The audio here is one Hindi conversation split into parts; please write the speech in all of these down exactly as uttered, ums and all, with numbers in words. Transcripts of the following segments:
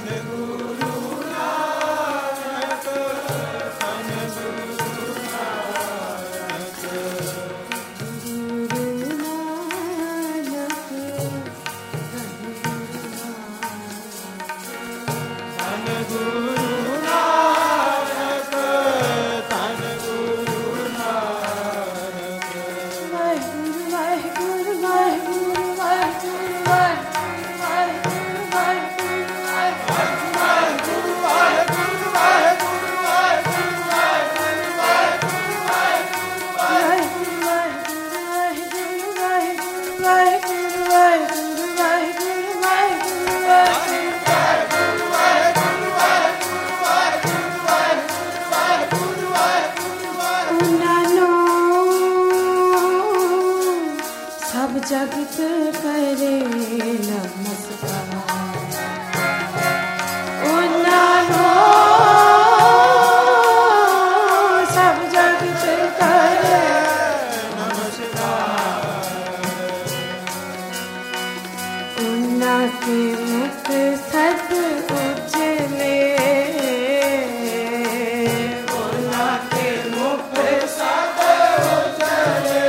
जगत करे नमस्कार उन्नानो सब जगत करे नमस्कार उन्ना के मुख सत उजले उन्ना के मुख सत उजले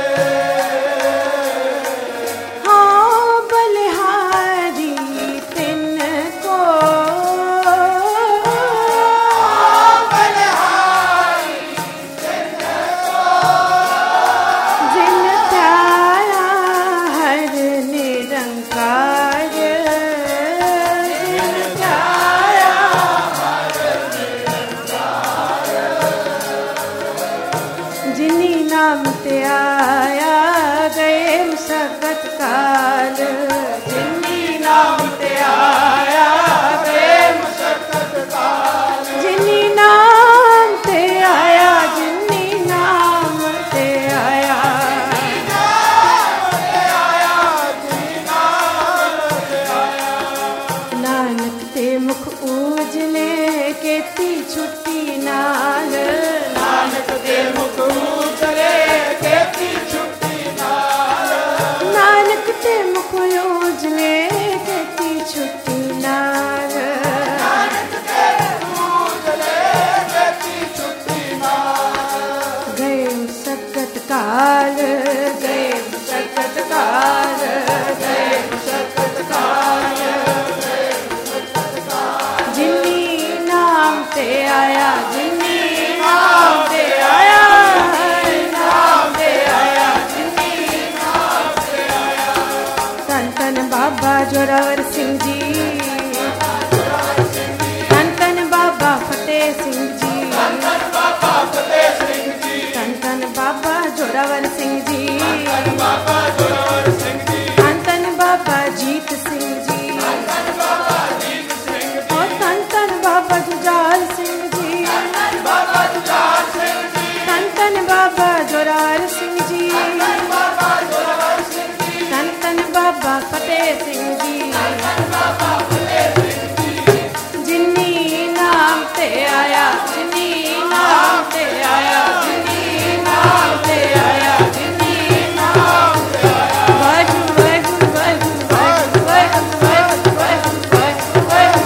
काल गए सकत काल गए सकत काल जिन्नी नाम ते आया जिन्नी नाम ते आया नाम ते आया जिन्नी नाम ते आया धन धन बाबा जोरावर सिंह जी धन धन बाबा फतेह सिंह जी धन धन बाबा फतेह सिंह जी धन धन बाबा जोरावर सिंह जी धन बाबा जोरावर सिंह जी धन धन बाबा जीत सिंह जी धन धन बाबा जीत सिंह जी और धन धन बाबा जुझार सिंह जी धन धन बाबा जुझार सिंह जी धन धन बाबा जोरावर सिंह जी धन धन बाबा जोरावर सिंह जी धन धन बाबा फतेह सिंह जी धन धन बाबा फतेह सिंह जी जिन्नी नाम ते आया जिन्नी नाम ते आया जिन्नी नाम ते आया जिन्नी नाम ते आया वाहिगुरू वाहिगुरू वाहिगुरू वाहिगुरू वाहिगुरू वाहिगुरू वाहिगुरू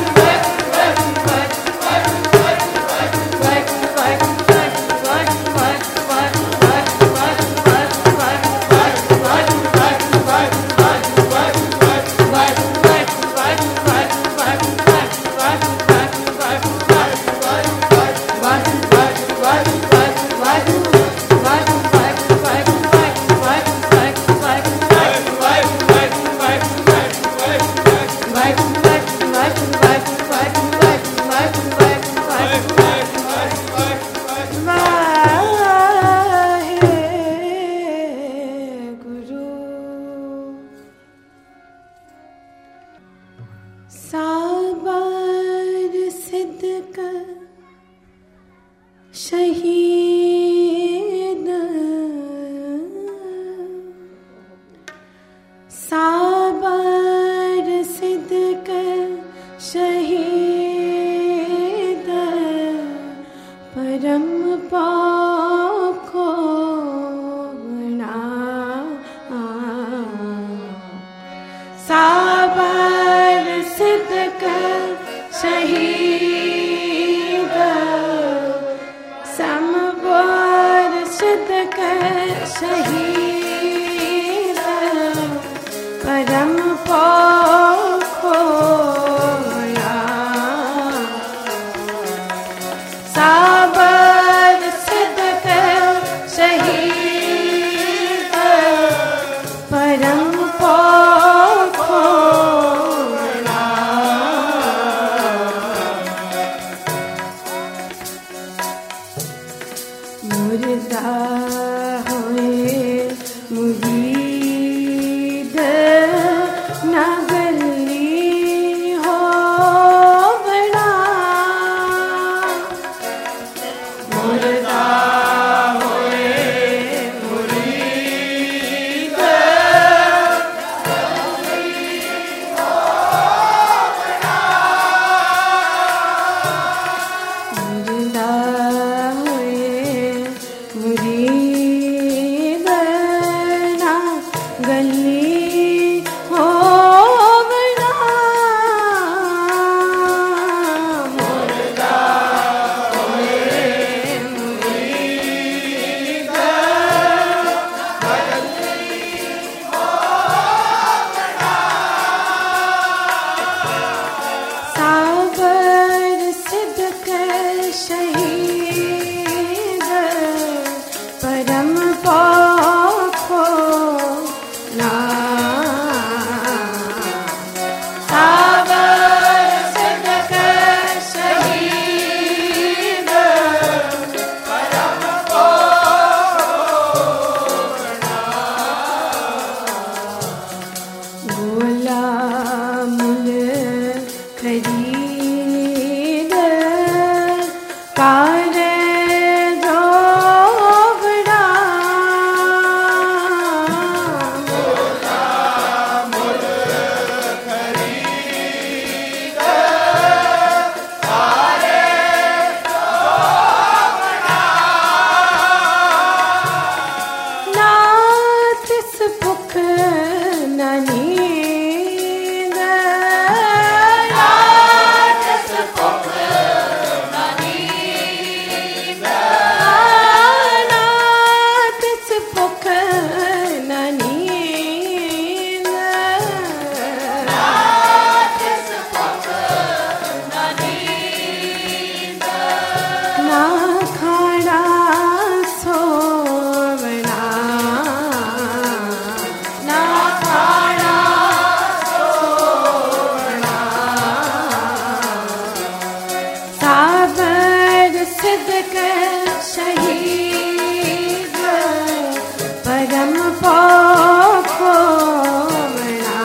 साबर सिद्दक शहीद साबर सिद्दक शहीद परम पाखो बना साबर सिद्दक शहीद सदके शहीद परम पोखोला साबर सदके शहीद परम पोखोला मुर्दा होए मुरीद ना गली हो बड़ा मुर्दा होए मुरीद मुर्दा मुरीद ना गली हो बड़ा मुर्दा होए मुरीद गली हो बड़ा साबर सिद्दक़ शहीद परम पोखोला साबर सिद्दक़ शहीद परम पोखोला गुलामुल खरीद कार शहीद परम पोखोला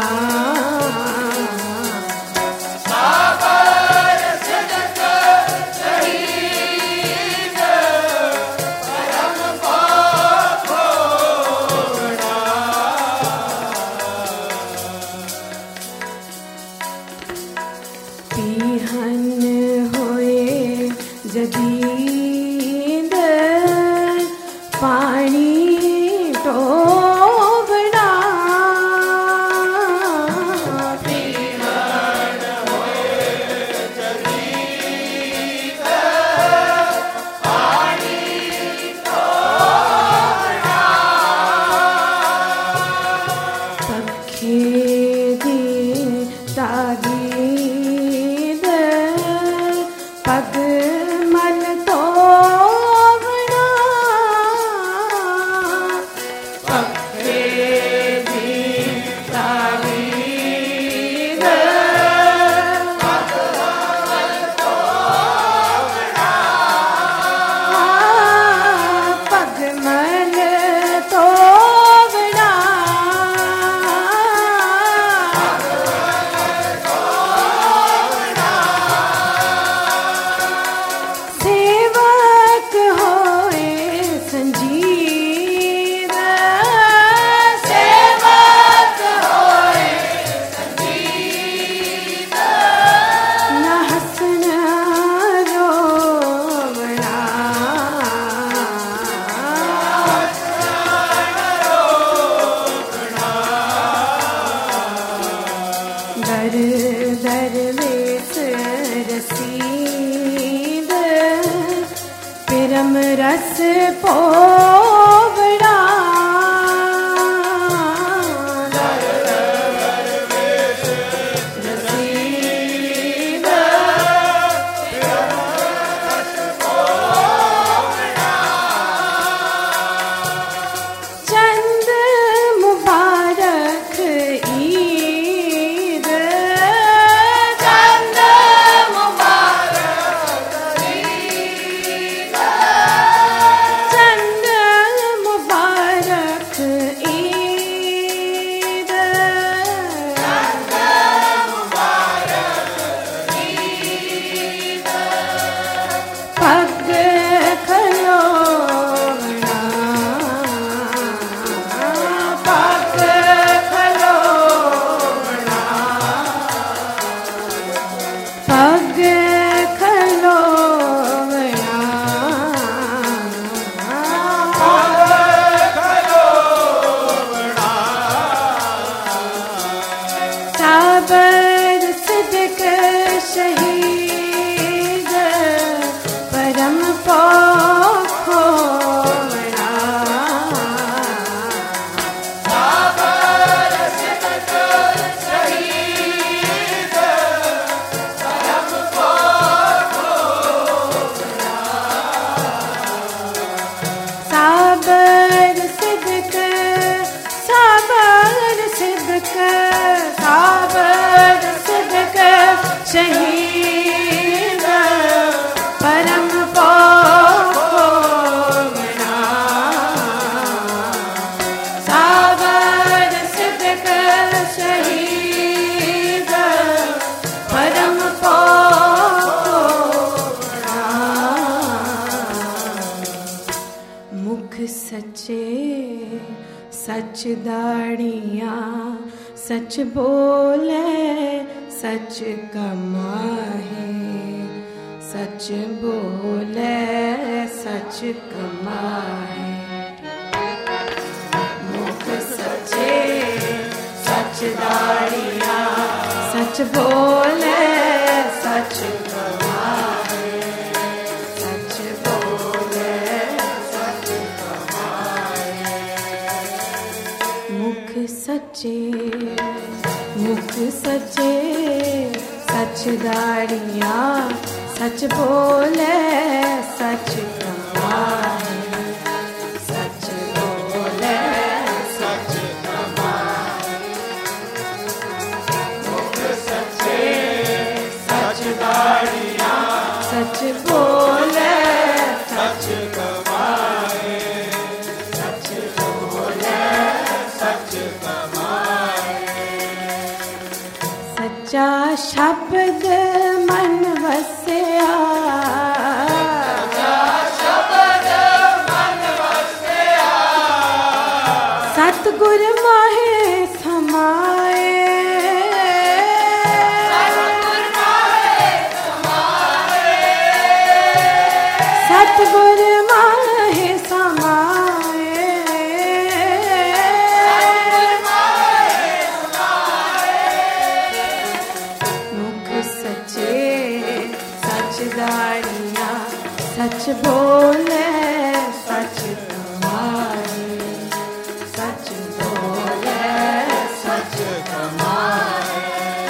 साबर सिद्दक़ शहीद परम पोखोला पीहन होए जदीद पानी टोबड़ा पीहन होए जदीद पानी टोबड़ा पखे दी तागीद पग मल तो बड़ा पखे दी तागीद पग मल तो बड़ा पग मल तो बड़ा सेवक होए संजीव सेवक होए संजीव न हसन रोवड़ा दर दर वेस रसीद फिर परम रस पोवड़ा शहीद परम पोवड़ा साबर सिद्दक शहीद परम पोवड़ा मुख सच्चे सच दाड़ियाँ सच बोले सच कमाए सच बोले सच कमाए मुख सच्चे सच दाड़ियाँ सच बोले सच कमाए सच बोले सच कमाए मुख सच्चे मुख सच्चे सच दाड़ियाँ सच बोले सच कमाए सच बोले सच कमाए मुख सच्चे सच दाड़ियाँ सच बोले सच कमाए सच बोले सच कमाए सच्चा शब्द मन वसिया सच्चा शब्द मन वसिया सतगुर माहे समाए सतगुर माहे समाए सतगुर माहे समाए सच बोले सच कमाए सच बोले सच कमाए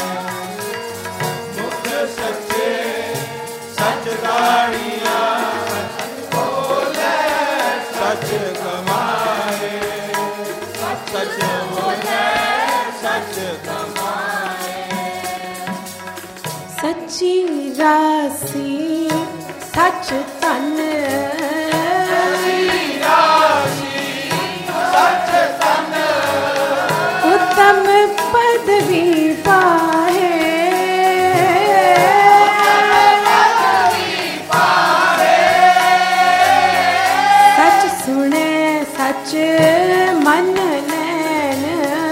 मुख सच्चे सच दाड़ियाँ सच बोले सच कमाए सच बोले सच कमाए सच्ची राशि सच तन सच तन उत्तम पदवी पाए सच सुने सच मन लैन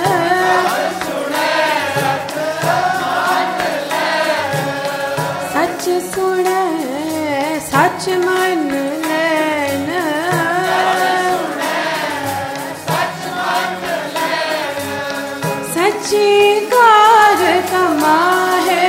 सच सुने सच मन लैन सच्ची कार कमाए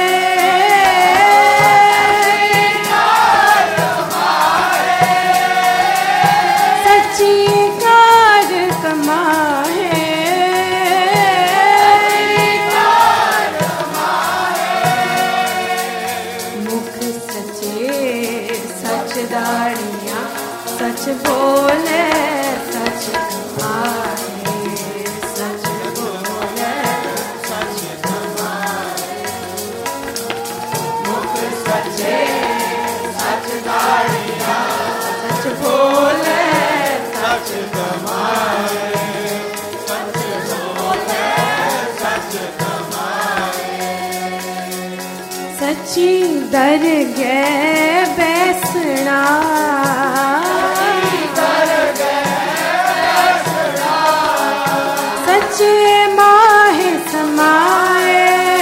दाड़ियाँ सच बोले सच कमाए, सच बोले सच कमाए। मुख सच्चे सच दाड़ियाँ सच बोले सच कमाए, सच बोले सच कमाए। सच्ची दर गए बैसना, सच्चे माहे समाए,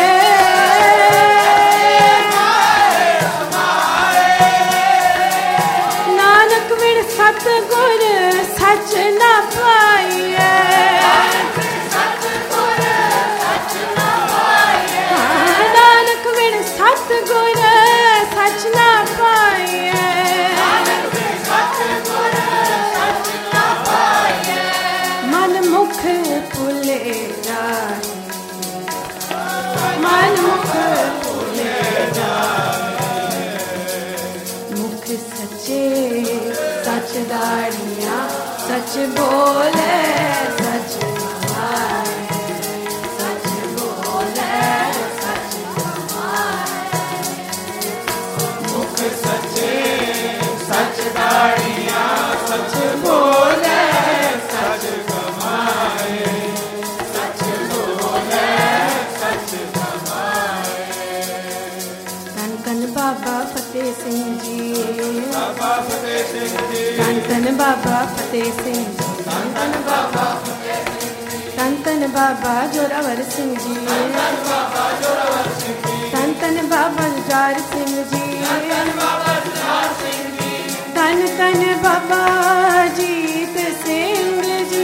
नानक विण सतगुर सच न पाइए, नानक विण सतगुर सच न पाइए। मन मुख भूले जाए, मन मुख भूले जाए। मुख सच्चे सच दाड़ियाँ सच बोले सच कमाए, सच बोले सच कमाए। मुख सच्चे सच दाड़ियाँ सच बोले सच कमाए, सच बोले सच कमाए। धन धन बाबा फतेह सिंह जी, बाबा फतेह सिंह जी। धन धन बाबा फतेह सिंह जी, धन धन बाबा फतेह सिंह जी। धन धन बाबा जोरावर सिंह जी, धन धन बाबा जोरावर सिंह जी। धन धन बाबा जुझार सिंह जी, धन धन बाबा जुझार सिंह जी। धन धन बाबा जीत सिंह जी,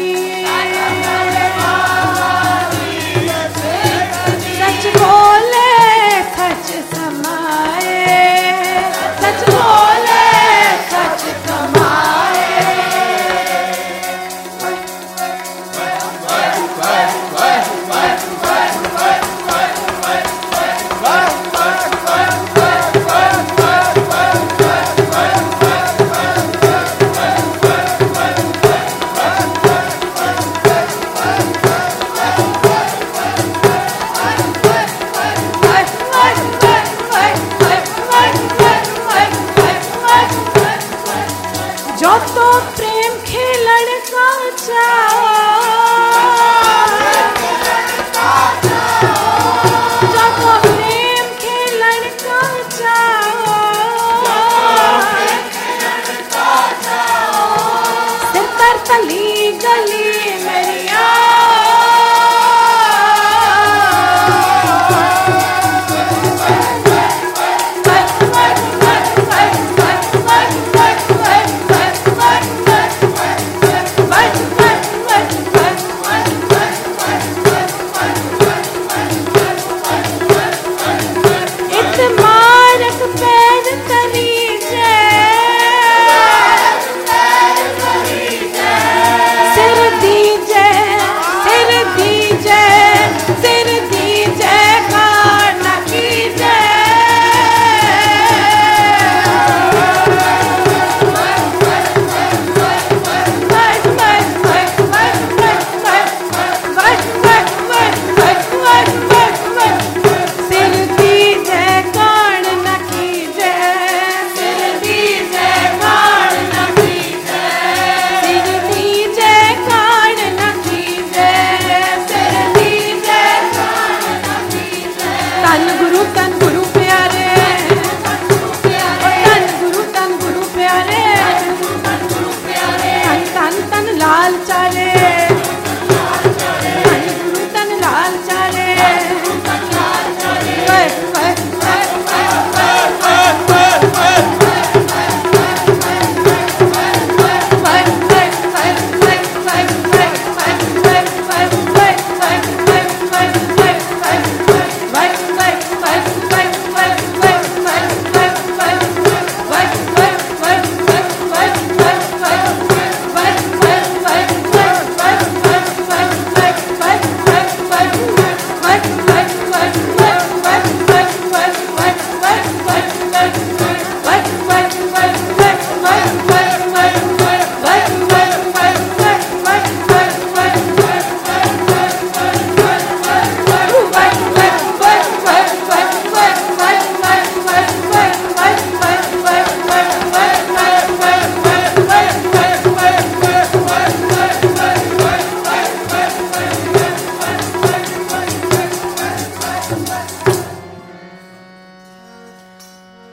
सच बोले सच समाए, सच बोले सच कमाए।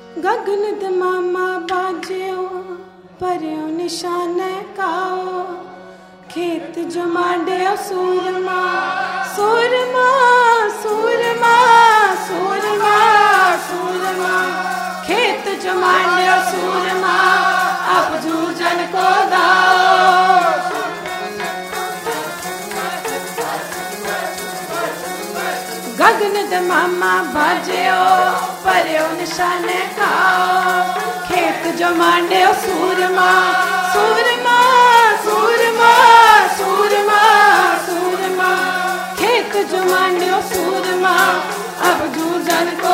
गगन दमामा बाजियो परियो निशाने काओ खेत जो मांडियो सूरमा सूरमा सूरमा सूरमा सूरमा खेत जो मांडियो सूरमा अब जूझन को दाओ गगन दमामा बाजियो परियो निशाने खाओ खेत जो मांडियो सूरमा सूरमा सूरमा सूरमा सूरमा खेत जो मांडियो सूरमा अब जूझन को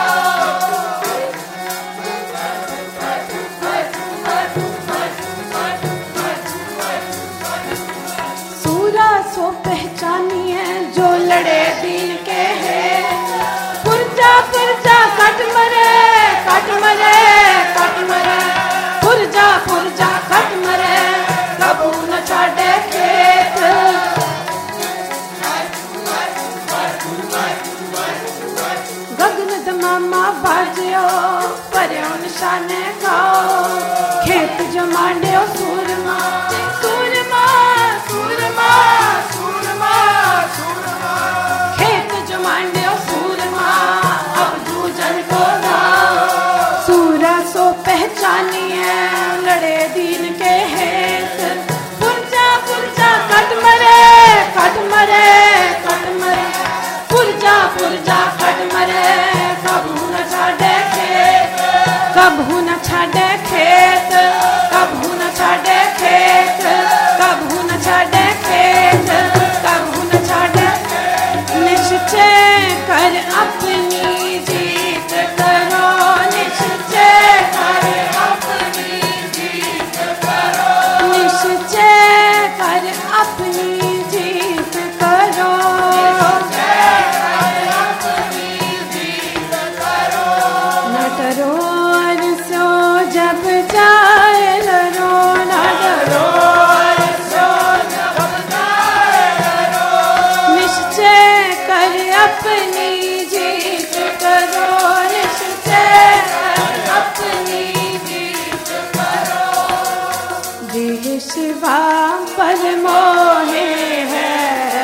सूरा सो पहचानी है जो लड़े दिल के है पुरजा पुरजा कट मरे कट मरे कट मरे पुरजा पुरजा कट मरे कबू न छाड़े खेत गगन दमामा बाजियो परियो निशाने खाओ खेत जो मांडियो सूरमा सूरमा सूरमा सूरमा सूरमा खेत जो मांडियो सूरमा अब जूझन को दाओ सूरा सो पहचानी है लड़े दीन के हेत पुरजा पुरजा कट मरे कट मरे कट मरे पुरजा पुरजा कट मरे कबू न छाड़े खेत कबू न छाड़े खेत कबू न छाड़े खेत कबू न छाड़े खेत कबू न छाड़े निश्चय कर अपनी जीत करो निश्चय कर अपनी जीत करो निश्चय कर अपनी जीत करो न डरो अरसो जब जाए लरो न डरो अरसो जब जाए लरो निश्चय कर अपनी जीत करो निश्चय कर अपनी जीत करो देह शिवा पर मोहे है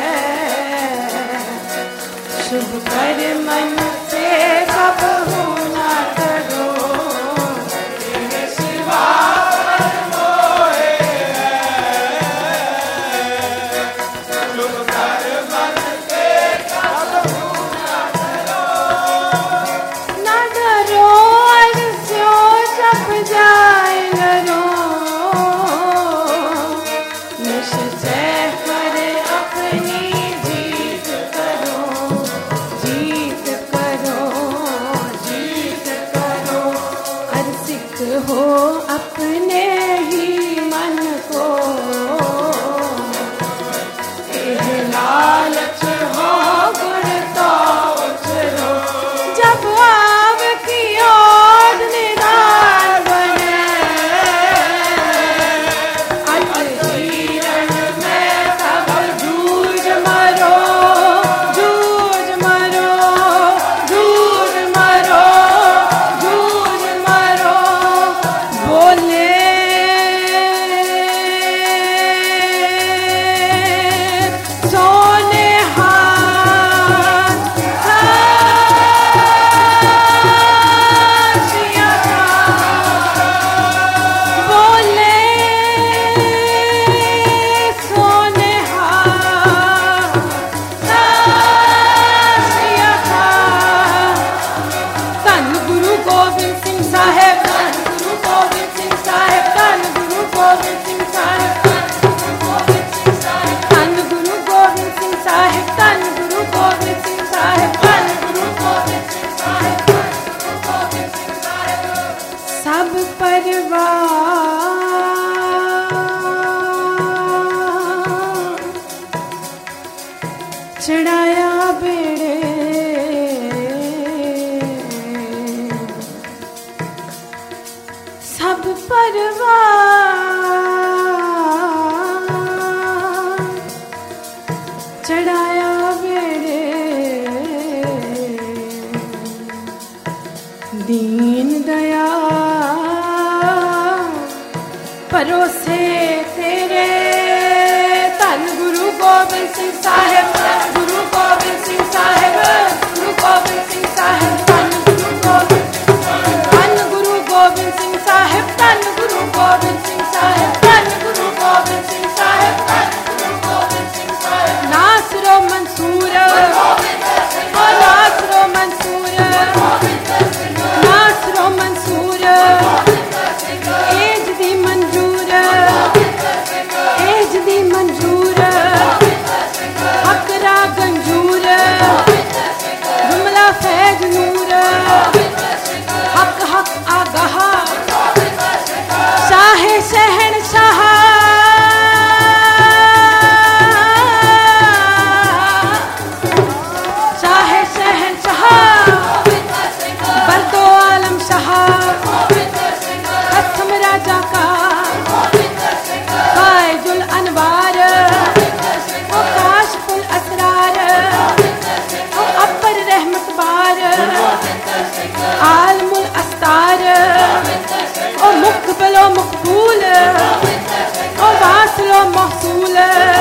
शुभ कर मन से सब होना करो देह शिवा पर मोहे शुभ कर मन से सब होना करो न डरो अरस्यो जब जाए लरो निश्चय कर अपनी जीत करो जीत करो जीत करो अरसिक हो अपने ही मन को एह लालच हो गुण तो उछरो जब आव की ओर निराल बने अहिरण में सब जूझ मरो जूझ मरो जूझ मरो जूझ मरो बोले सोने हाथ साशिया बोले सोने हाथ साशिया धन गुरु गोबिंद सिंह साहेब धन गुरु गोबिंद सिंह साहेब धन गुरु गोबिंद सिंह साहेब धन गुरु गोबिंद सिंह साहेब धन गुरु गोबिंद सिंह साहेब धन गुरु गोबिंद सिंह साहेब धन गुरु गोबिंद सिंह साहेब सब परिवार चढ़ाया बेड़े सब परिवार चढ़ाया बेड़े दीन दया परोसे तेरे धन गुरु गोबिंद सिंह साहिब गुरु गोबिंद सिंह साहिब गुरु गोबिंद सिंह साहिब धन गुरु गोबिंद धन गुरु गोबिंद सिंह साहिब धन गुरु गोबिंद सिंह साहिब धन गुरु गोबिंद सिंह साहिब धन गुरु गोबिंद सिंह साहिब नासरो मंसूर ओ नासरो मंसूर नासरो मंसूर एज दी मंजूर एज दी मंजूर हकरा गंजूर जुमला फैज नूर हक हक आगाह शाहे शहन शाह शाहे शहन शाह बरदो आलम शाह कसम राजा का फायजुल अनवार ओ काशफुल असरार ओ अब्बर रहमत बार आलमुल अस्तार ओ मुकबलो मकबूल ओ वासलो महसूल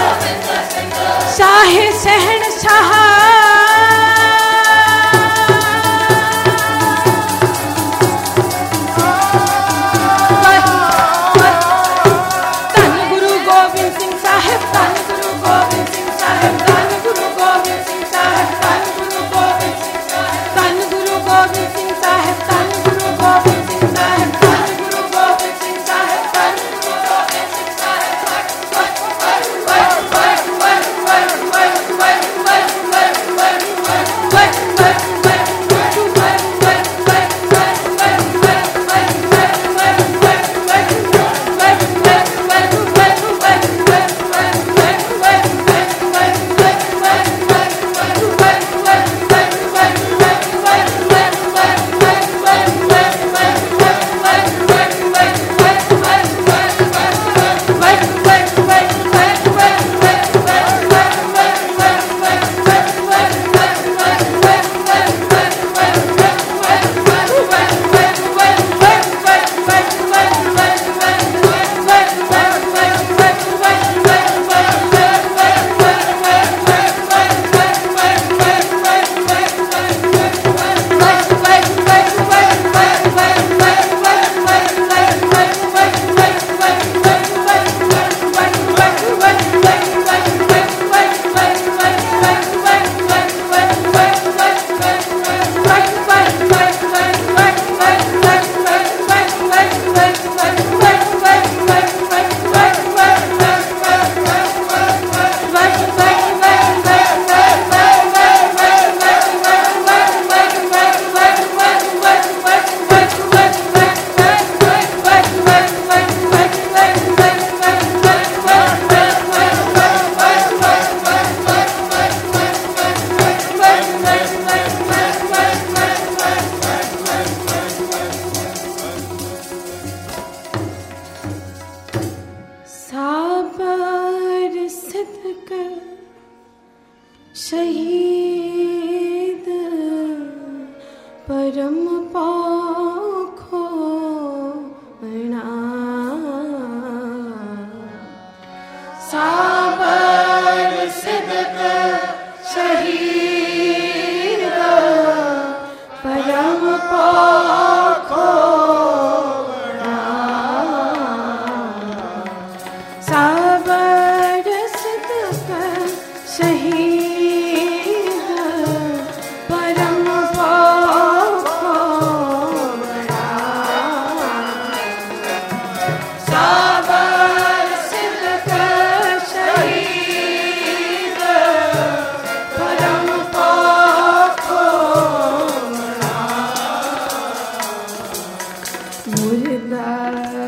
शाहे शहन शाह शहीद परम पाखो बना साबर सिद्क शहीद परम पाखो बना साबर सिद्क शहीद मुर्दा